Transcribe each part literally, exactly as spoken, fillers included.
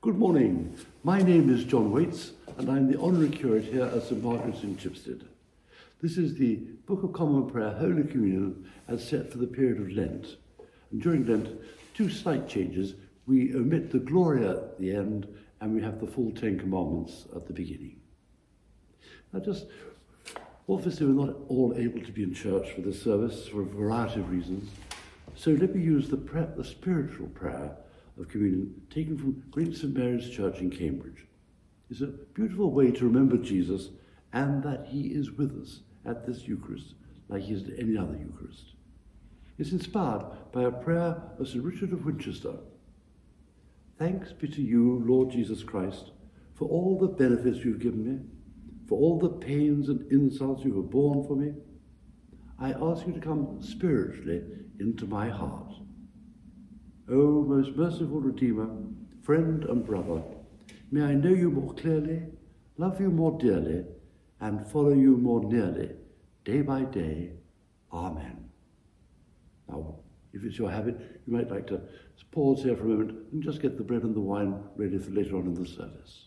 Good morning. My name is John Waits, and I'm the Honorary Curate here at St Margaret's in Chipstead. This is the Book of Common Prayer Holy Communion as set for the period of Lent. And during Lent, two slight changes. We omit the Gloria at the end, and we have the full Ten Commandments at the beginning. Now just, obviously we're not all able to be in church for this service for a variety of reasons, so let me use the, prayer, the spiritual prayer of communion taken from Great Saint Mary's Church in Cambridge. It's a beautiful way to remember Jesus and that he is with us at this Eucharist like he is at any other Eucharist. It's inspired by a prayer of Saint Richard of Winchester. Thanks be to you, Lord Jesus Christ, for all the benefits you've given me, for all the pains and insults you have borne for me. I ask you to come spiritually into my heart. O most merciful Redeemer, friend and brother, may I know you more clearly, love you more dearly, and follow you more nearly, day by day. Amen. Now, if it's your habit, you might like to pause here for a moment and just get the bread and the wine ready for later on in the service.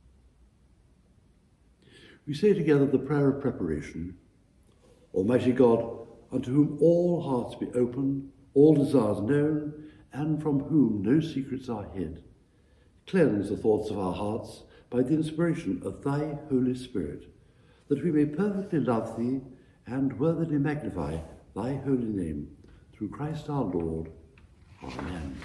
We say together the prayer of preparation. Almighty God, unto whom all hearts be open, all desires known, and from whom no secrets are hid, cleanse the thoughts of our hearts by the inspiration of thy Holy Spirit, that we may perfectly love thee and worthily magnify thy holy name, through Christ our Lord. Amen.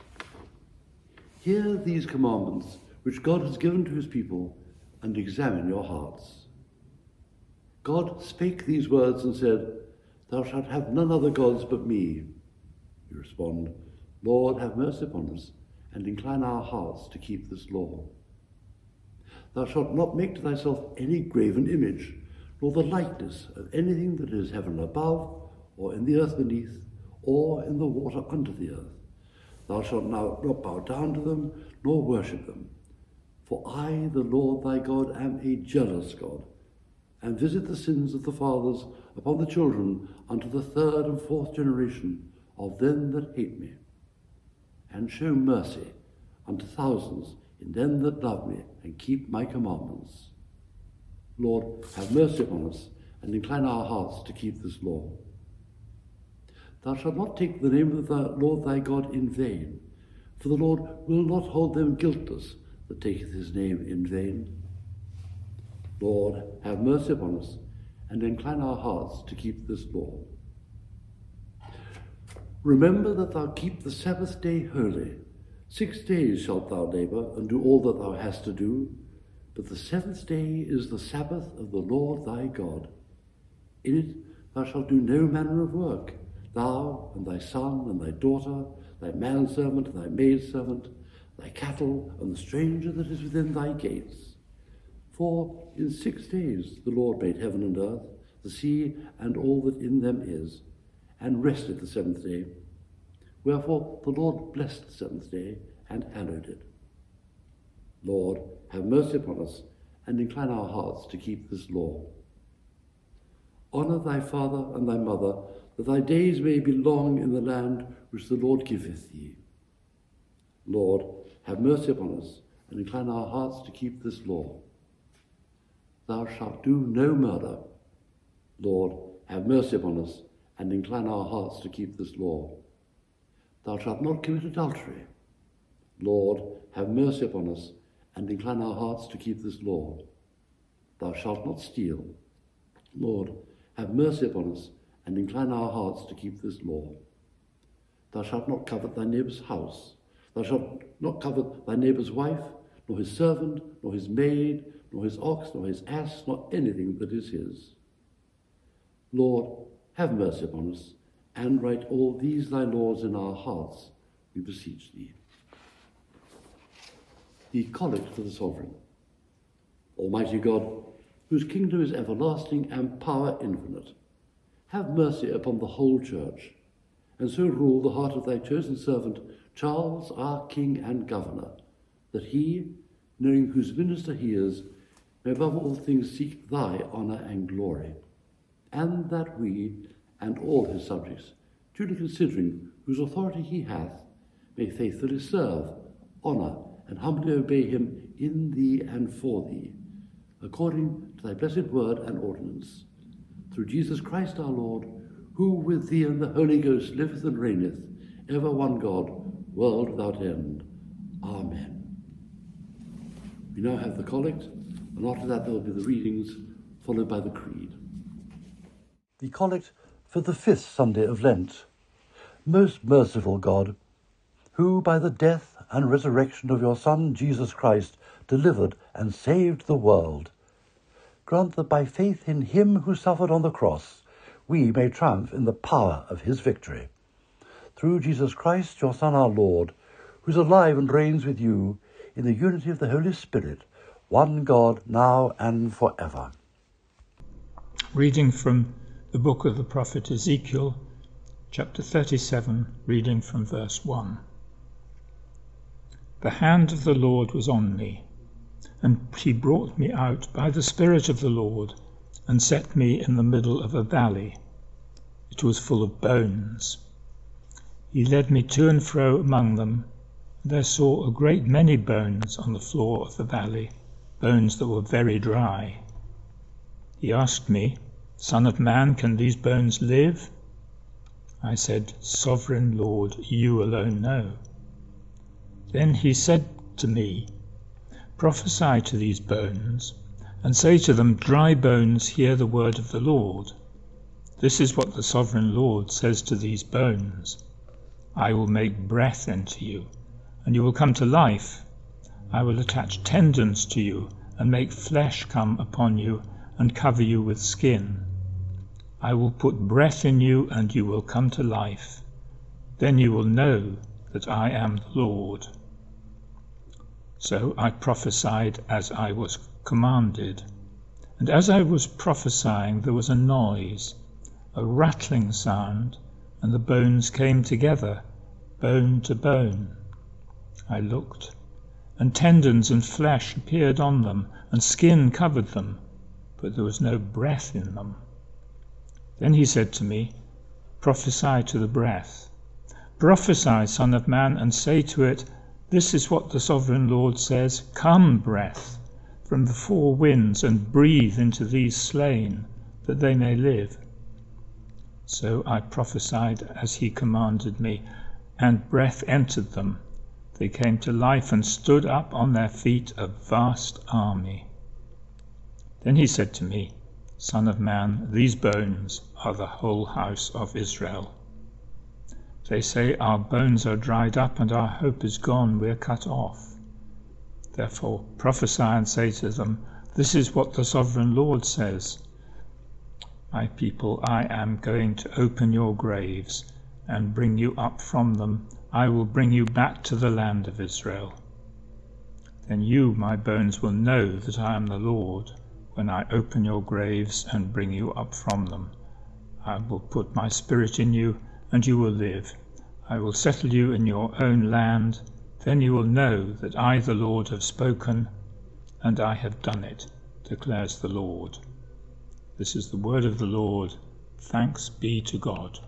Hear these commandments which God has given to his people, and examine your hearts. God spake these words and said, Thou shalt have none other gods but me. You respond, Lord, have mercy upon us, and incline our hearts to keep this law. Thou shalt not make to thyself any graven image, nor the likeness of anything that is heaven above, or in the earth beneath, or in the water under the earth. Thou shalt now not bow down to them, nor worship them. For I, the Lord thy God, am a jealous God, and visit the sins of the fathers upon the children unto the third and fourth generation of them that hate me, and show mercy unto thousands in them that love me and keep my commandments. Lord, have mercy upon us, and incline our hearts to keep this law. Thou shalt not take the name of the Lord thy God in vain, for the Lord will not hold them guiltless that taketh his name in vain. Lord, have mercy upon us, and incline our hearts to keep this law. Remember that thou keep the Sabbath day holy. Six days shalt thou labour, and do all that thou hast to do, but the seventh day is the Sabbath of the Lord thy God. In it thou shalt do no manner of work, thou and thy son and thy daughter, thy manservant and thy maidservant, thy cattle and the stranger that is within thy gates. For in six days the Lord made heaven and earth, the sea and all that in them is, and rested the seventh day. Wherefore the Lord blessed the seventh day and hallowed it. Lord, have mercy upon us, and incline our hearts to keep this law. Honour thy father and thy mother, that thy days may be long in the land which the Lord giveth thee. Lord, have mercy upon us, and incline our hearts to keep this law. Thou shalt do no murder. Lord, have mercy upon us, and incline our hearts to keep this law. Thou shalt not commit adultery. Lord, have mercy upon us, and incline our hearts to keep this law. Thou shalt not steal. Lord, have mercy upon us, and incline our hearts to keep this law. Thou shalt not covet thy neighbour's house. Thou shalt not covet thy neighbour's wife, nor his servant, nor his maid, nor his ox, nor his ass, nor anything that is his. Lord, have mercy upon us, and write all these thy laws in our hearts, we beseech thee. The Collect for the Sovereign. Almighty God, whose kingdom is everlasting and power infinite, have mercy upon the whole church, and so rule the heart of thy chosen servant, Charles, our King and Governor, that he, knowing whose minister he is, may above all things seek thy honour and glory, and that we, and all his subjects, duly considering whose authority he hath, may faithfully serve, honour, and humbly obey him in thee and for thee, according to thy blessed word and ordinance, through Jesus Christ our Lord, who with thee and the Holy Ghost liveth and reigneth, ever one God, world without end. Amen. We now have the collect, and after that there will be the readings, followed by the creed. The collect for the fifth Sunday of Lent. Most merciful God, who by the death and resurrection of your Son, Jesus Christ, delivered and saved the world, grant that by faith in him who suffered on the cross, we may triumph in the power of his victory. Through Jesus Christ, your Son, our Lord, who is alive and reigns with you in the unity of the Holy Spirit, one God, now and forever. Reading from the book of the prophet Ezekiel, chapter thirty-seven, reading from verse one. The hand of the Lord was on me, and he brought me out by the Spirit of the Lord, and set me in the middle of a valley. It was full of bones. He led me to and fro among them, and I saw a great many bones on the floor of the valley, bones that were very dry. He asked me, Son of man, can these bones live? I said, Sovereign Lord, you alone know. Then he said to me, Prophesy to these bones, and say to them, Dry bones, hear the word of the Lord. This is what the Sovereign Lord says to these bones. I will make breath into you, and you will come to life. I will attach tendons to you, and make flesh come upon you, and cover you with skin. I will put breath in you, and you will come to life. Then you will know that I am the Lord. So I prophesied as I was commanded. And as I was prophesying, there was a noise, a rattling sound, and the bones came together, bone to bone. I looked, and tendons and flesh appeared on them, and skin covered them, but there was no breath in them. Then he said to me, Prophesy to the breath. Prophesy, Son of man, and say to it, This is what the Sovereign Lord says, Come, breath, from the four winds, and breathe into these slain, that they may live. So I prophesied as he commanded me, and breath entered them. They came to life and stood up on their feet, a vast army. Then he said to me, Son of man, these bones are the whole house of Israel. They say, Our bones are dried up, and our hope is gone, we are cut off. Therefore prophesy and say to them, This is what the Sovereign Lord says. My people, I am going to open your graves, and bring you up from them. I will bring you back to the land of Israel. Then you, my bones, will know that I am the Lord, when I open your graves and bring you up from them. I will put my spirit in you, and you will live. I will settle you in your own land. Then you will know that I, the Lord, have spoken, and I have done it, declares the Lord. This is the word of the Lord. Thanks be to God.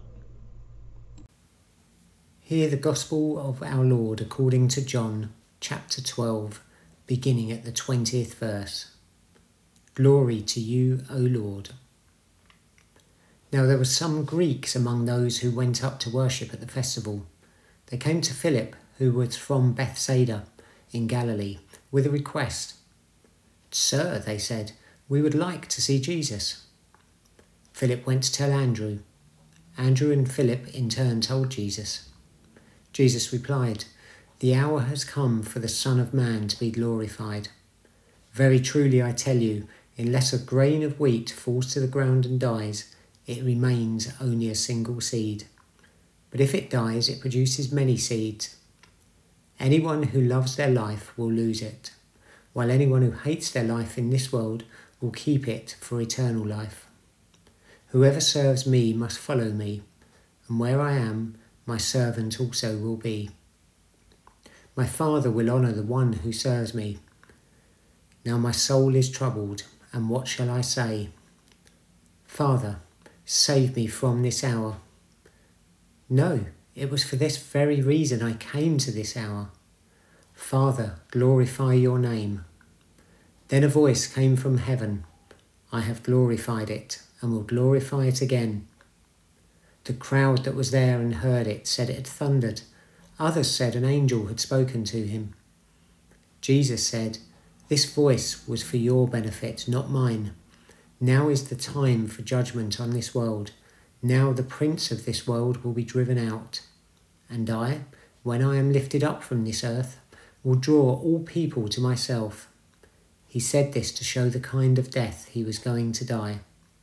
Hear the Gospel of our Lord according to John, chapter twelve, beginning at the twentieth verse. Glory to you, O Lord. Now there were some Greeks among those who went up to worship at the festival. They came to Philip, who was from Bethsaida in Galilee, with a request. Sir, they said, we would like to see Jesus. Philip went to tell Andrew. Andrew and Philip in turn told Jesus. Jesus replied, The hour has come for the Son of Man to be glorified. Very truly I tell you, unless a grain of wheat falls to the ground and dies, it remains only a single seed. But if it dies, it produces many seeds. Anyone who loves their life will lose it, while anyone who hates their life in this world will keep it for eternal life. Whoever serves me must follow me, and where I am, my servant also will be. My Father will honour the one who serves me. Now my soul is troubled, and what shall I say? Father, save me from this hour. No, it was for this very reason I came to this hour. Father, glorify your name. Then a voice came from heaven. I have glorified it and will glorify it again. The crowd that was there and heard it said it had thundered. Others said an angel had spoken to him. Jesus said, "This voice was for your benefit, not mine. Now is the time for judgment on this world. Now the prince of this world will be driven out. And I, when I am lifted up from this earth, will draw all people to myself." He said this to show the kind of death he was going to die.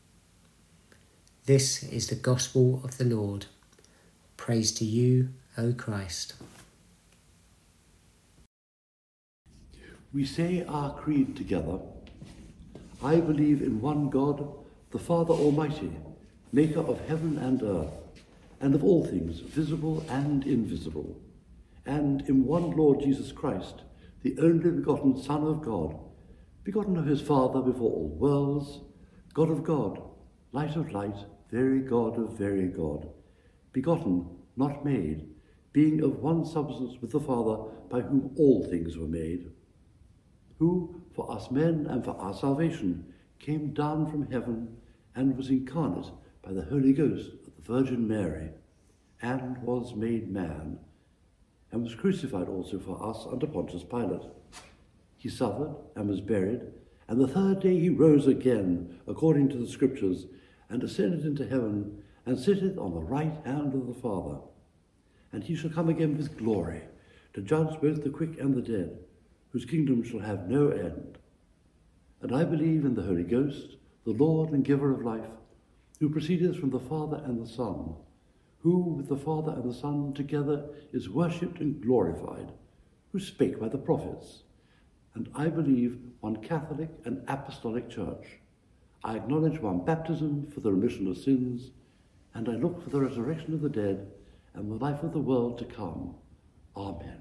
This is the gospel of the Lord. Praise to you, O Christ. We say our creed together. I believe in one God, the Father Almighty, maker of heaven and earth, and of all things visible and invisible, and in one Lord Jesus Christ, the only begotten Son of God, begotten of his Father before all worlds, God of God, light of light, very God of very God, begotten, not made, being of one substance with the Father, by whom all things were made, who, for us men and for our salvation, came down from heaven and was incarnate by the Holy Ghost of the Virgin Mary, and was made man, and was crucified also for us under Pontius Pilate. He suffered and was buried, and the third day he rose again, according to the Scriptures, and ascended into heaven, and sitteth on the right hand of the Father. And he shall come again with glory, to judge both the quick and the dead, whose kingdom shall have no end. And I believe in the Holy Ghost, the Lord and giver of life, who proceedeth from the Father and the Son, who with the Father and the Son together is worshipped and glorified, who spake by the prophets. And I believe one Catholic and Apostolic Church. I acknowledge one baptism for the remission of sins, and I look for the resurrection of the dead and the life of the world to come. Amen.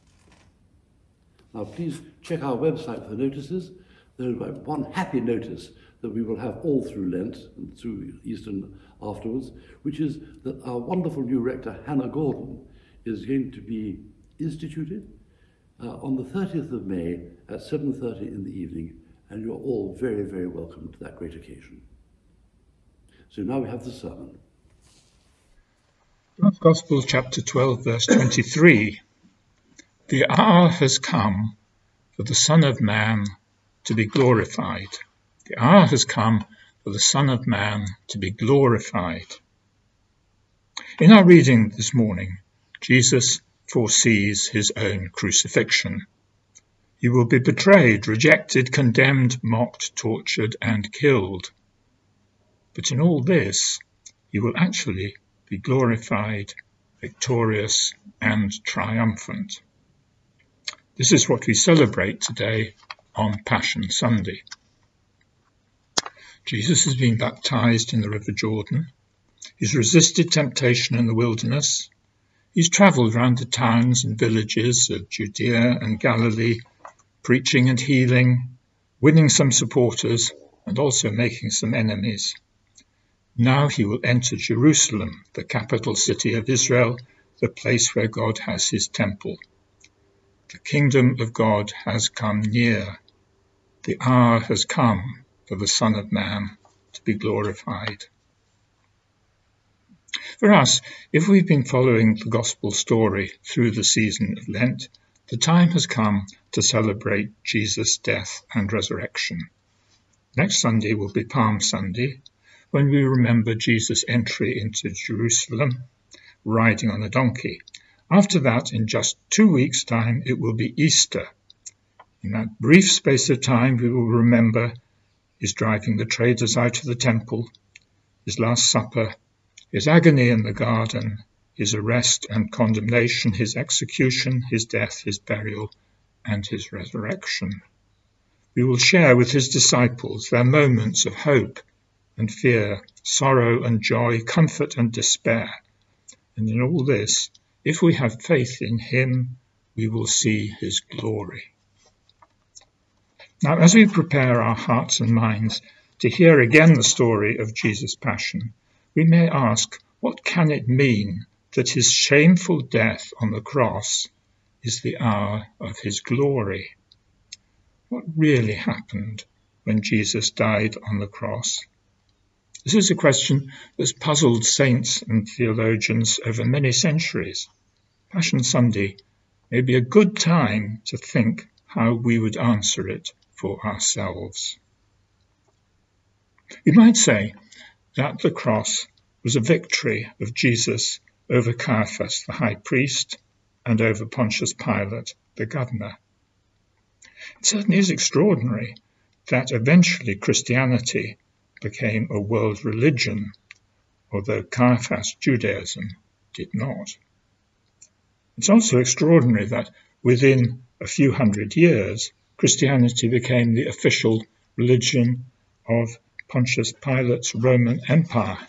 Now please check our website for notices. There is one happy notice that we will have all through Lent and through Easter afterwards, which is that our wonderful new rector, Hannah Gordon, is going to be instituted uh, on the thirtieth of May at seven thirty in the evening, and you're all very, very welcome to that great occasion. So now we have the sermon. John's Gospel, chapter twelve, verse twenty-three. The hour has come for the Son of Man to be glorified. The hour has come for the Son of Man to be glorified. In our reading this morning, Jesus foresees his own crucifixion. He will be betrayed, rejected, condemned, mocked, tortured, and killed. But in all this, he will actually be glorified, victorious, and triumphant. This is what we celebrate today on Passion Sunday. Jesus has been baptized in the River Jordan. He's resisted temptation in the wilderness. He's travelled round the towns and villages of Judea and Galilee, preaching and healing, winning some supporters, and also making some enemies. Now he will enter Jerusalem, the capital city of Israel, the place where God has his temple. The kingdom of God has come near. The hour has come for the Son of Man to be glorified. For us, if we've been following the gospel story through the season of Lent, the time has come to celebrate Jesus' death and resurrection. Next Sunday will be Palm Sunday, when we remember Jesus' entry into Jerusalem, riding on a donkey. After that, in just two weeks' time, it will be Easter. In that brief space of time, we will remember his driving the traders out of the temple, his Last Supper, his agony in the garden, his arrest and condemnation, his execution, his death, his burial, and his resurrection. We will share with his disciples their moments of hope and fear, sorrow and joy, comfort and despair. And in all this, if we have faith in him, we will see his glory. Now, as we prepare our hearts and minds to hear again the story of Jesus' passion, we may ask, what can it mean that his shameful death on the cross is the hour of his glory. What really happened when Jesus died on the cross? This is a question that's puzzled saints and theologians over many centuries. Passion Sunday may be a good time to think how we would answer it for ourselves. We might say that the cross was a victory of Jesus over Caiaphas, the high priest, and over Pontius Pilate, the governor. It certainly is extraordinary that eventually Christianity became a world religion, although Caiaphas' Judaism did not. It's also extraordinary that within a few hundred years, Christianity became the official religion of Pontius Pilate's Roman Empire.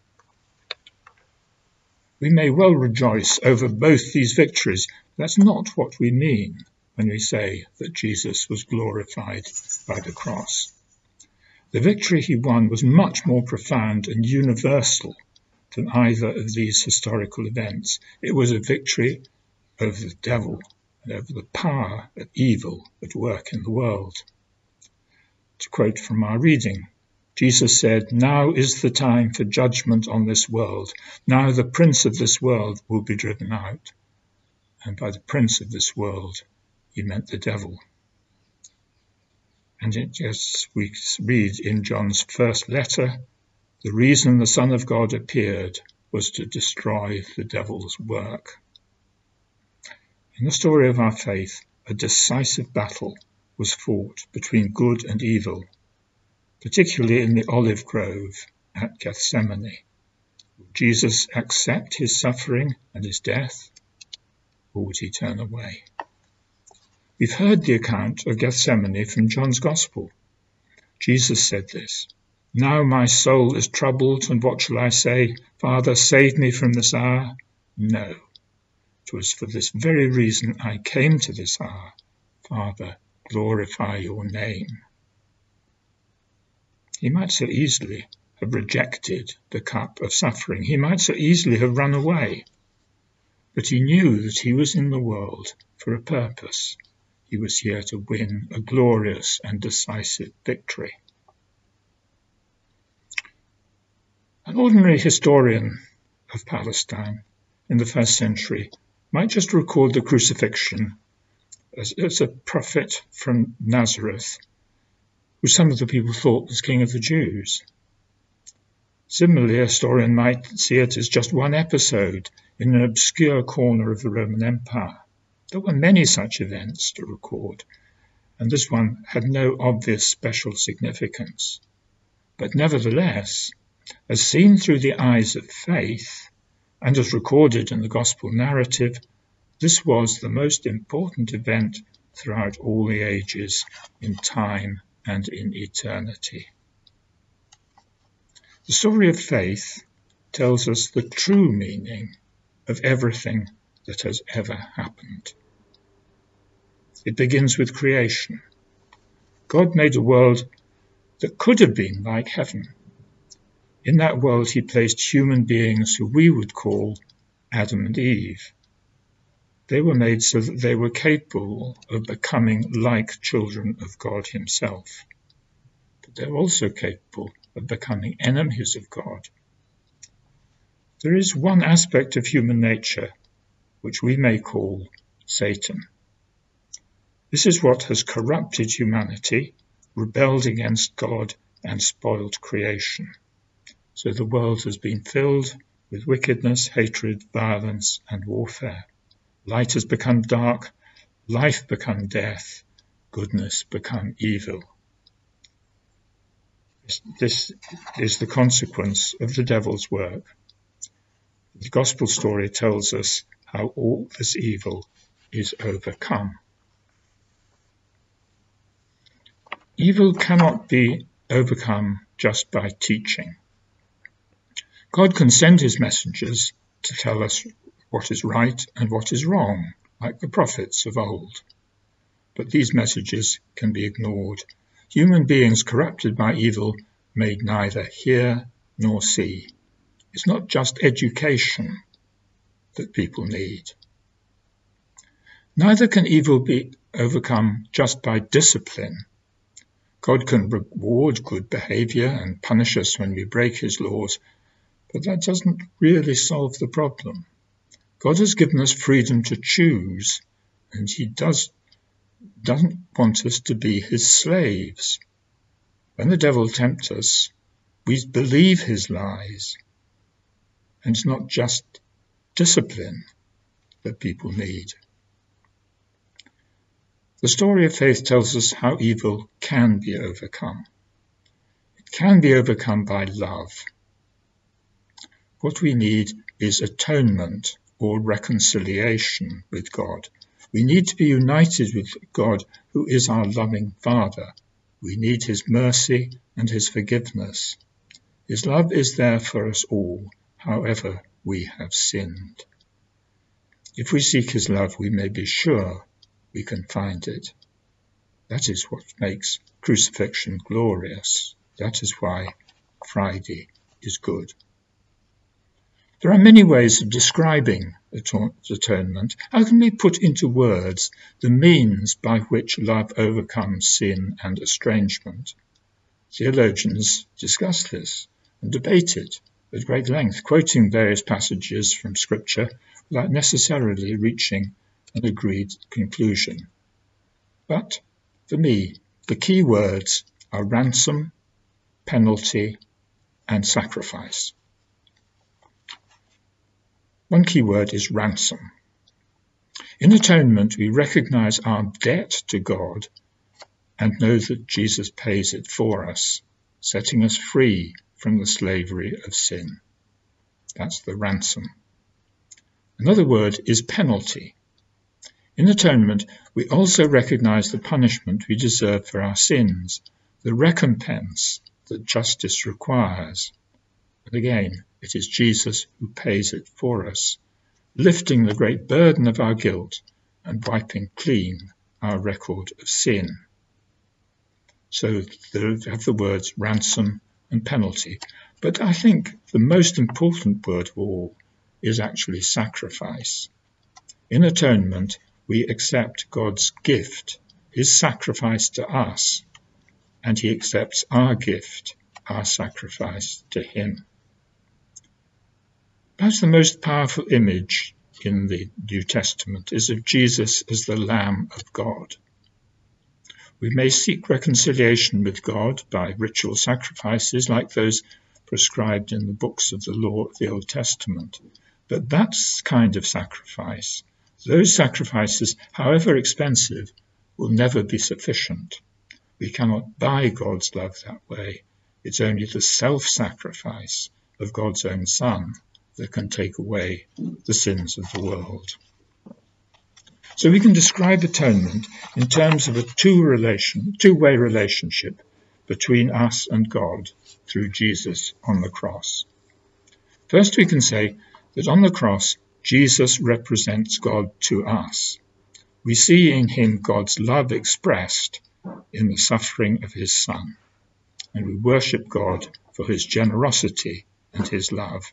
We may well rejoice over both these victories. That's not what we mean when we say that Jesus was glorified by the cross. The victory he won was much more profound and universal than either of these historical events. It was a victory over the devil and over the power of evil at work in the world. To quote from our reading, Jesus said, "Now is the time for judgment on this world. Now the prince of this world will be driven out." And by the prince of this world, he meant the devil. And it, as we read in John's first letter, the reason the Son of God appeared was to destroy the devil's work. In the story of our faith, a decisive battle was fought between good and evil, particularly in the olive grove at Gethsemane. Would Jesus accept his suffering and his death, or would he turn away? We've heard the account of Gethsemane from John's Gospel. Jesus said this, "Now my soul is troubled, and what shall I say? Father, save me from this hour? No, it was for this very reason I came to this hour. Father, glorify your name." He might so easily have rejected the cup of suffering. He might so easily have run away. But he knew that he was in the world for a purpose. He was here to win a glorious and decisive victory. An ordinary historian of Palestine in the first century might just record the crucifixion as, as a prophet from Nazareth, who some of the people thought was king of the Jews. Similarly, a historian might see it as just one episode in an obscure corner of the Roman Empire. There were many such events to record, and this one had no obvious special significance. But nevertheless, as seen through the eyes of faith, and as recorded in the Gospel narrative, this was the most important event throughout all the ages, in time and in eternity. The story of faith tells us the true meaning of everything that has ever happened. It begins with creation. God made a world that could have been like heaven. In that world he placed human beings who we would call Adam and Eve. They were made so that they were capable of becoming like children of God himself. But they're also capable of becoming enemies of God. There is one aspect of human nature which we may call Satan. This is what has corrupted humanity, rebelled against God, and spoiled creation. So the world has been filled with wickedness, hatred, violence, and warfare. Light has become dark, life become death, goodness become evil. This is the consequence of the devil's work. The gospel story tells us how all this evil is overcome. Evil cannot be overcome just by teaching. God can send his messengers to tell us what is right and what is wrong, like the prophets of old. But these messages can be ignored. Human beings corrupted by evil may neither hear nor see. It's not just education that people need. Neither can evil be overcome just by discipline. God can reward good behaviour and punish us when we break his laws, but that doesn't really solve the problem. God has given us freedom to choose, and he does, doesn't want us to be his slaves. When the devil tempts us, we believe his lies, and it's not just discipline that people need. The story of faith tells us how evil can be overcome. It can be overcome by love. What we need is atonement or reconciliation with God. We need to be united with God, who is our loving Father. We need his mercy and his forgiveness. His love is there for us all, however we have sinned. If we seek his love, we may be sure we can find it. That is what makes crucifixion glorious. That is why Friday is good. There are many ways of describing atonement. How can we put into words the means by which love overcomes sin and estrangement? Theologians discuss this and debate it at great length, quoting various passages from Scripture without necessarily reaching an agreed conclusion. But for me, the key words are ransom, penalty, and sacrifice. One key word is ransom. In atonement, we recognize our debt to God and know that Jesus pays it for us, setting us free from the slavery of sin. That's the ransom. Another word is penalty. In atonement, we also recognize the punishment we deserve for our sins, the recompense that justice requires. And again, it is Jesus who pays it for us, lifting the great burden of our guilt and wiping clean our record of sin. So there have the words ransom and penalty. But I think the most important word of all is actually sacrifice. In atonement, we accept God's gift, his sacrifice to us, and he accepts our gift, our sacrifice to him. Perhaps the most powerful image in the New Testament is of Jesus as the Lamb of God. We may seek reconciliation with God by ritual sacrifices like those prescribed in the books of the law of the Old Testament, but that kind of sacrifice, those sacrifices, however expensive, will never be sufficient. We cannot buy God's love that way. It's only the self-sacrifice of God's own Son that can take away the sins of the world. So we can describe atonement in terms of a two relation, two-way relationship between us and God through Jesus on the cross. First, we can say that on the cross, Jesus represents God to us. We see in him God's love expressed in the suffering of his Son, and we worship God for his generosity and his love.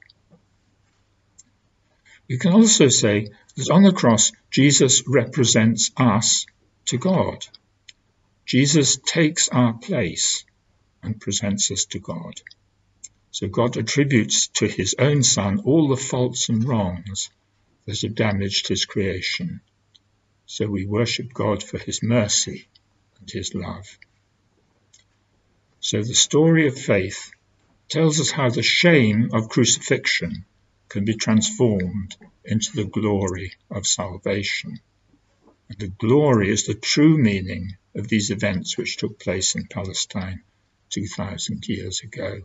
We can also say that on the cross, Jesus represents us to God. Jesus takes our place and presents us to God. So God attributes to his own Son all the faults and wrongs that have damaged his creation. So we worship God for his mercy and his love. So the story of faith tells us how the shame of crucifixion can be transformed into the glory of salvation. And the glory is the true meaning of these events which took place in Palestine two thousand years ago.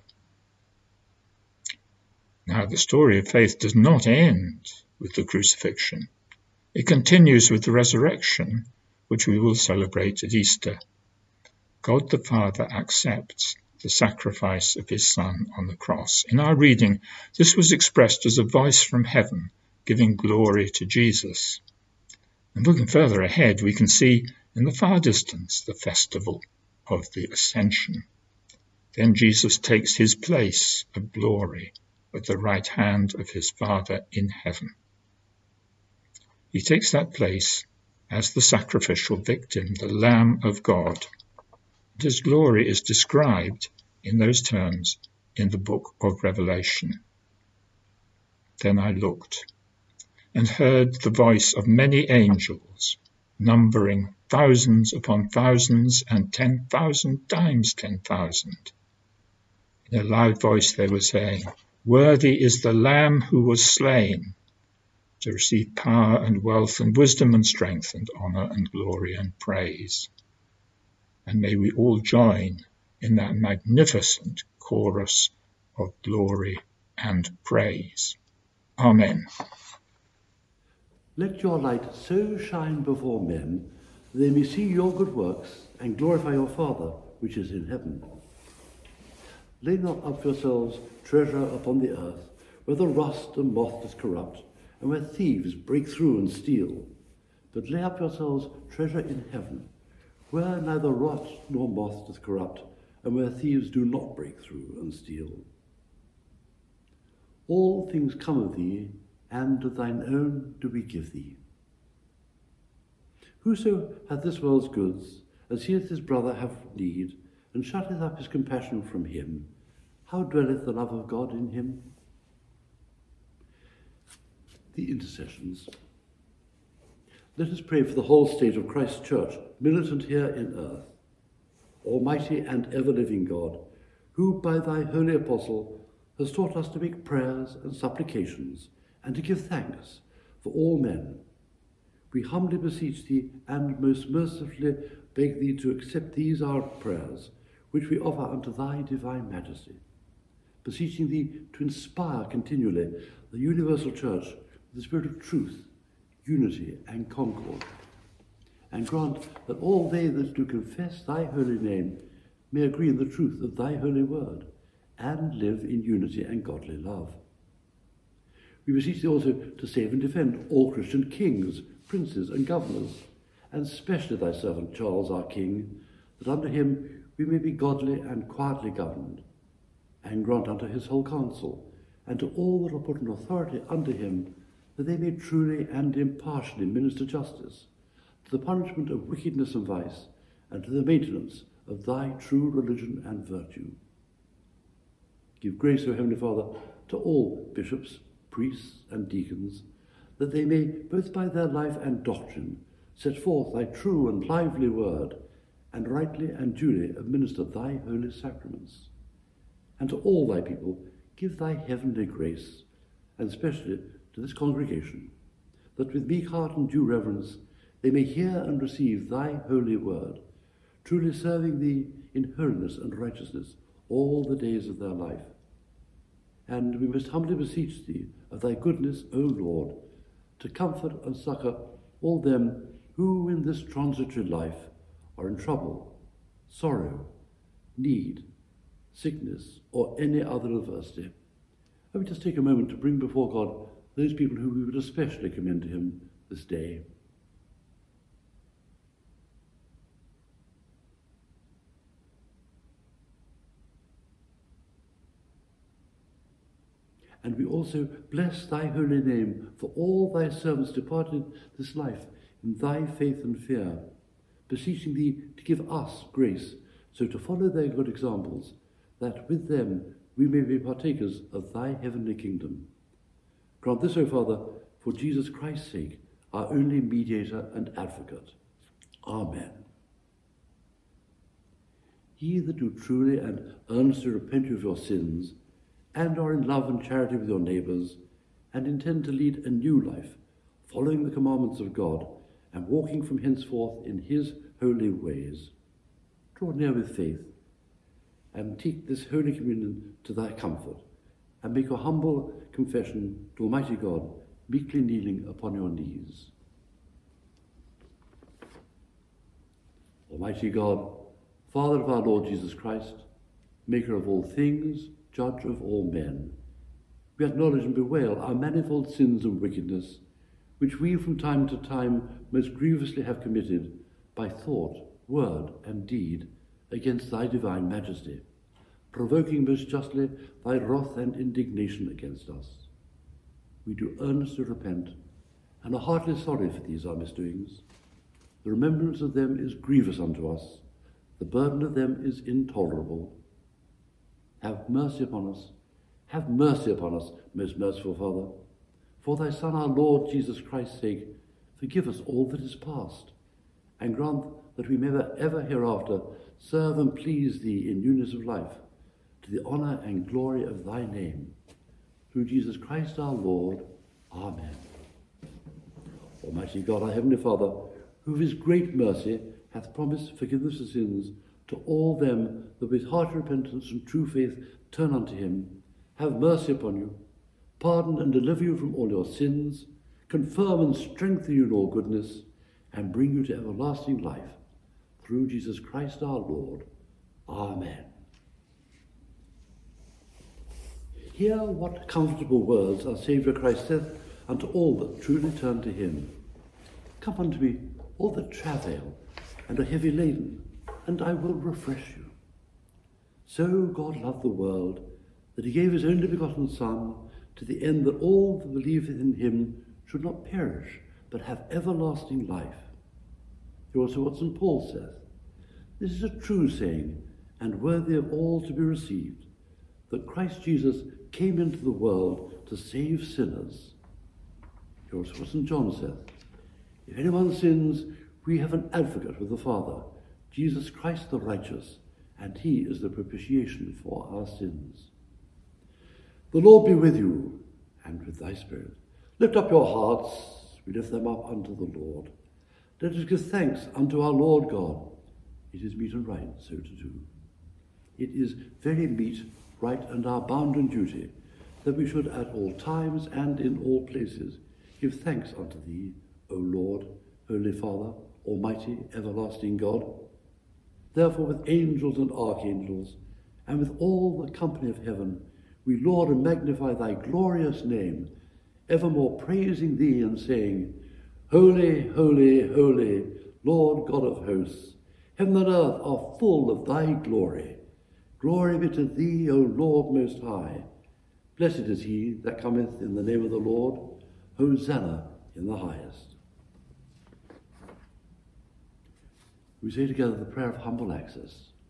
Now, the story of faith does not end with the crucifixion. It continues with the resurrection, which we will celebrate at Easter. God the Father accepts the sacrifice of his Son on the cross. In our reading, this was expressed as a voice from heaven, giving glory to Jesus. And looking further ahead, we can see in the far distance the festival of the Ascension. Then Jesus takes his place of glory at the right hand of his Father in heaven. He takes that place as the sacrificial victim, the Lamb of God. And his glory is described in those terms in the book of Revelation. Then I looked and heard the voice of many angels, numbering thousands upon thousands and ten thousand times ten thousand. In a loud voice they were saying, "Worthy is the Lamb who was slain to receive power and wealth and wisdom and strength and honour and glory and praise." And may we all join in that magnificent chorus of glory and praise. Amen. Let your light so shine before men that they may see your good works and glorify your Father which is in heaven. Lay not up for yourselves treasure upon the earth, where the rust and moth does corrupt, and where thieves break through and steal. But lay up yourselves treasure in heaven, where neither rot nor moth doth corrupt, and where thieves do not break through and steal. All things come of thee, and of thine own do we give thee. Whoso hath this world's goods, and seeth his brother have need, and shutteth up his compassion from him, how dwelleth the love of God in him? The intercessions. Let us pray for the whole state of Christ's church, militant here in earth. Almighty and ever-living God, who by thy holy apostle has taught us to make prayers and supplications, and to give thanks for all men, we humbly beseech thee and most mercifully beg thee to accept these our prayers, which we offer unto thy divine majesty, beseeching thee to inspire continually the universal church with the spirit of truth, unity, and concord, and grant that all they that do confess thy holy name may agree in the truth of thy holy word, and live in unity and godly love. We beseech thee also to save and defend all Christian kings, princes, and governors, and especially thy servant Charles our King, that under him we may be godly and quietly governed, and grant unto his whole council, and to all that are put in authority under him, that they may truly and impartially minister justice, to the punishment of wickedness and vice, and to the maintenance of thy true religion and virtue. Give grace, O Heavenly Father, to all bishops, priests, and deacons, that they may, both by their life and doctrine, set forth thy true and lively word, and rightly and duly administer thy holy sacraments. And to all thy people give thy heavenly grace, and especially to this congregation, that with meek heart and due reverence they may hear and receive thy holy word, truly serving thee in holiness and righteousness all the days of their life. And we most humbly beseech thee of thy goodness, O Lord, to comfort and succour all them who in this transitory life are in trouble, sorrow, need, sickness, or any other adversity. Let me just take a moment to bring before God those people who we would especially commend to him this day. And we also bless thy holy name for all thy servants departed this life in thy faith and fear, beseeching thee to give us grace so to follow their good examples, that with them we may be partakers of thy heavenly kingdom. Grant this, O Father, for Jesus Christ's sake, our only mediator and advocate. Amen. Ye that do truly and earnestly repent of your sins, and are in love and charity with your neighbours, and intend to lead a new life, following the commandments of God, and walking from henceforth in his holy ways, draw near with faith, and take this holy communion to thy comfort, and make a humble confession to Almighty God, meekly kneeling upon your knees. Almighty God, Father of our Lord Jesus Christ, maker of all things, judge of all men, we acknowledge and bewail our manifold sins and wickedness, which we from time to time most grievously have committed by thought, word, and deed against thy divine majesty, provoking most justly thy wrath and indignation against us. We do earnestly repent, and are heartily sorry for these our misdoings, The remembrance of them is grievous unto us. The burden of them is intolerable. Have mercy upon us. Have mercy upon us, most merciful Father. For thy Son, our Lord Jesus Christ's sake, forgive us all that is past, and grant that we may ever hereafter serve and please thee in newness of life, to the honour and glory of thy name. Through Jesus Christ our Lord. Amen. Almighty God, our heavenly Father, who of his great mercy hath promised forgiveness of sins to all them that with hearty repentance and true faith turn unto him, have mercy upon you, pardon and deliver you from all your sins, confirm and strengthen you in all goodness, and bring you to everlasting life. Through Jesus Christ our Lord. Amen. Hear what comfortable words our Saviour Christ saith unto all that truly turn to him. Come unto me, all that travail and are heavy laden, and I will refresh you. So God loved the world, that he gave his only begotten Son, to the end that all that believe in him should not perish, but have everlasting life. Hear also what Saint Paul saith. This is a true saying, and worthy of all to be received, that Christ Jesus came into the world to save sinners. Hear also what Saint John saith. If anyone sins, we have an advocate with the Father, Jesus Christ the righteous, and he is the propitiation for our sins. The Lord be with you, and with thy spirit. Lift up your hearts, we lift them up unto the Lord. Let us give thanks unto our Lord God. It is meet and right so to do. It is very meet, right, and our bounden duty, that we should at all times and in all places give thanks unto thee, O Lord, Holy Father, Almighty, everlasting God. Therefore with angels and archangels, and with all the company of heaven, we laud and magnify thy glorious name, evermore praising thee and saying, Holy, holy, holy, Lord God of hosts, heaven and earth are full of thy glory. Glory be to thee, O Lord most high. Blessed is he that cometh in the name of the Lord. Hosanna in the highest. We say together the prayer of humble access.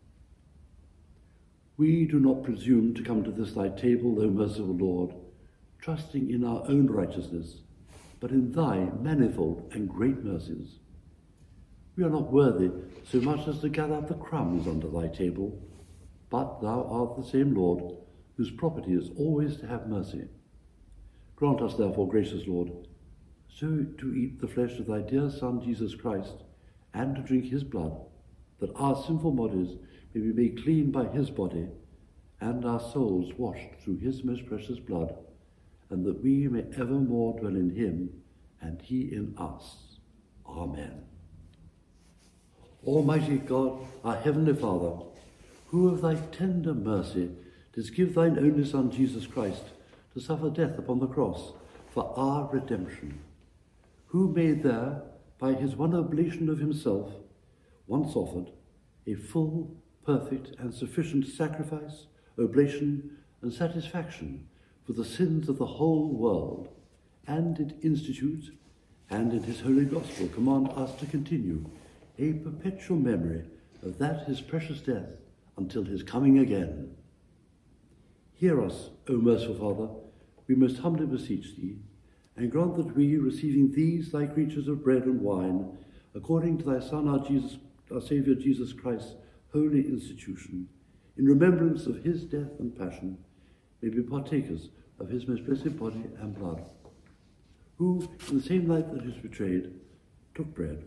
We do not presume to come to this thy table, O merciful Lord, trusting in our own righteousness, but in thy manifold and great mercies. We are not worthy so much as to gather up the crumbs under thy table, but thou art the same Lord, whose property is always to have mercy. Grant us therefore, gracious Lord, so to eat the flesh of thy dear Son, Jesus Christ, and to drink his blood, that our sinful bodies may be made clean by his body, and our souls washed through his most precious blood, and that we may evermore dwell in him, and he in us. Amen. Almighty God, our heavenly Father, who of thy tender mercy didst give thine only Son, Jesus Christ, to suffer death upon the cross for our redemption, who made there, by his one oblation of himself, once offered, a full, perfect, and sufficient sacrifice, oblation, and satisfaction for the sins of the whole world, and did institute, and in his holy gospel command us to continue a perpetual memory of that his precious death until his coming again. Hear us, O merciful Father, we most humbly beseech thee, and grant that we, receiving these thy creatures of bread and wine, according to thy Son, our Jesus, our Saviour Jesus Christ's holy institution, in remembrance of his death and passion, may be partakers of his most blessed body and blood, who, in the same night that he was betrayed, took bread.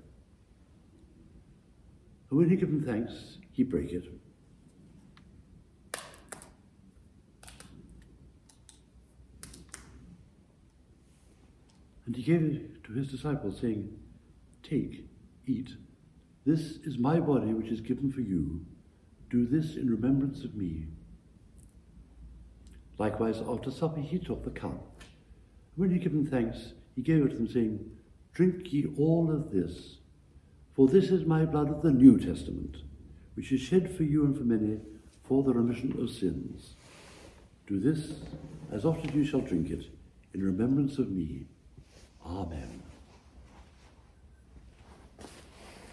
And when he had given thanks, he brake it. And he gave it to his disciples, saying, Take, eat. This is my body which is given for you. Do this in remembrance of me. Likewise, after supper, he took the cup. When he had given thanks, he gave it to them, saying, Drink ye all of this, for this is my blood of the New Testament, which is shed for you and for many for the remission of sins. Do this, as often as you shall drink it, in remembrance of me. Amen.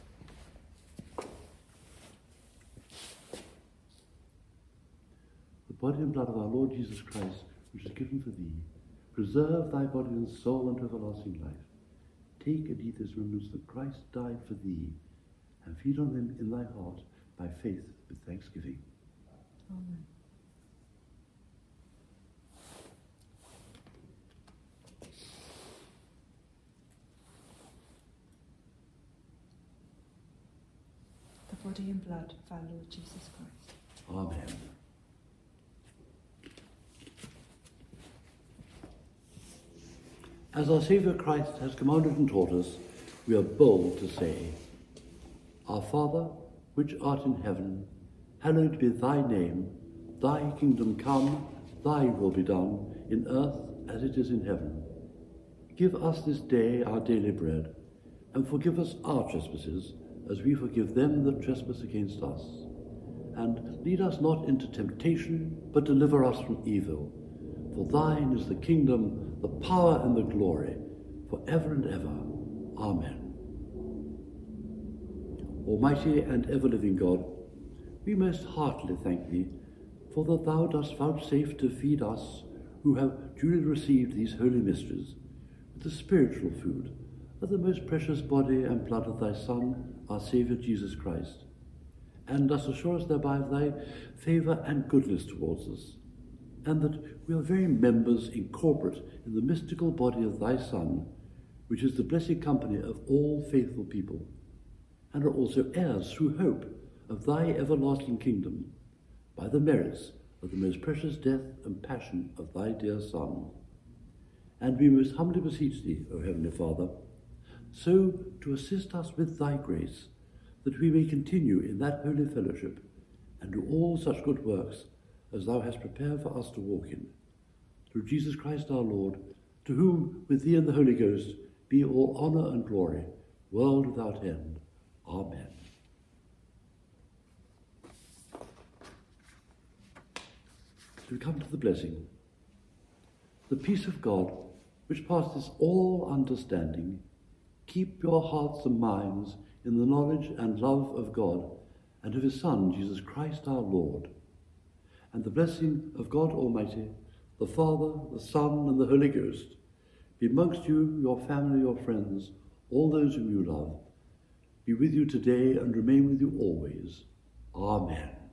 body and blood of our Lord Jesus Christ, which is given for thee, preserve thy body and soul unto everlasting life. Take and eat these remnants that Christ died for thee, and feed on them in thy heart by faith with thanksgiving. Amen. The body and blood of our Lord Jesus Christ. Amen. As our Saviour Christ has commanded and taught us, we are bold to say, Our Father, which art in heaven, hallowed be thy name. Thy kingdom come, thy will be done, in earth as it is in heaven. Give us this day our daily bread, and forgive us our trespasses, as we forgive them that trespass against us. And lead us not into temptation, but deliver us from evil. For thine is the kingdom, the power, and the glory, for ever and ever. Amen. Almighty and ever-living God, we most heartily thank thee, for that thou dost vouchsafe to feed us, who have duly received these holy mysteries, with the spiritual food of the most precious body and blood of thy Son, our Saviour Jesus Christ, and dost assure us thereby of thy favour and goodness towards us, and that we are very members incorporate in the mystical body of thy Son, which is the blessed company of all faithful people, and are also heirs through hope of thy everlasting kingdom, by the merits of the most precious death and passion of thy dear Son. And we most humbly beseech thee, O Heavenly Father, so to assist us with thy grace, that we may continue in that holy fellowship, and do all such good works as thou hast prepared for us to walk in. Through Jesus Christ our Lord, to whom, with thee and the Holy Ghost, be all honour and glory, world without end. Amen. So we come to the blessing. The peace of God, which passes all understanding, keep your hearts and minds in the knowledge and love of God and of his Son, Jesus Christ our Lord. And the blessing of God Almighty, the Father, the Son, and the Holy Ghost, be amongst you, your family, your friends, all those whom you love, be with you today and remain with you always. Amen.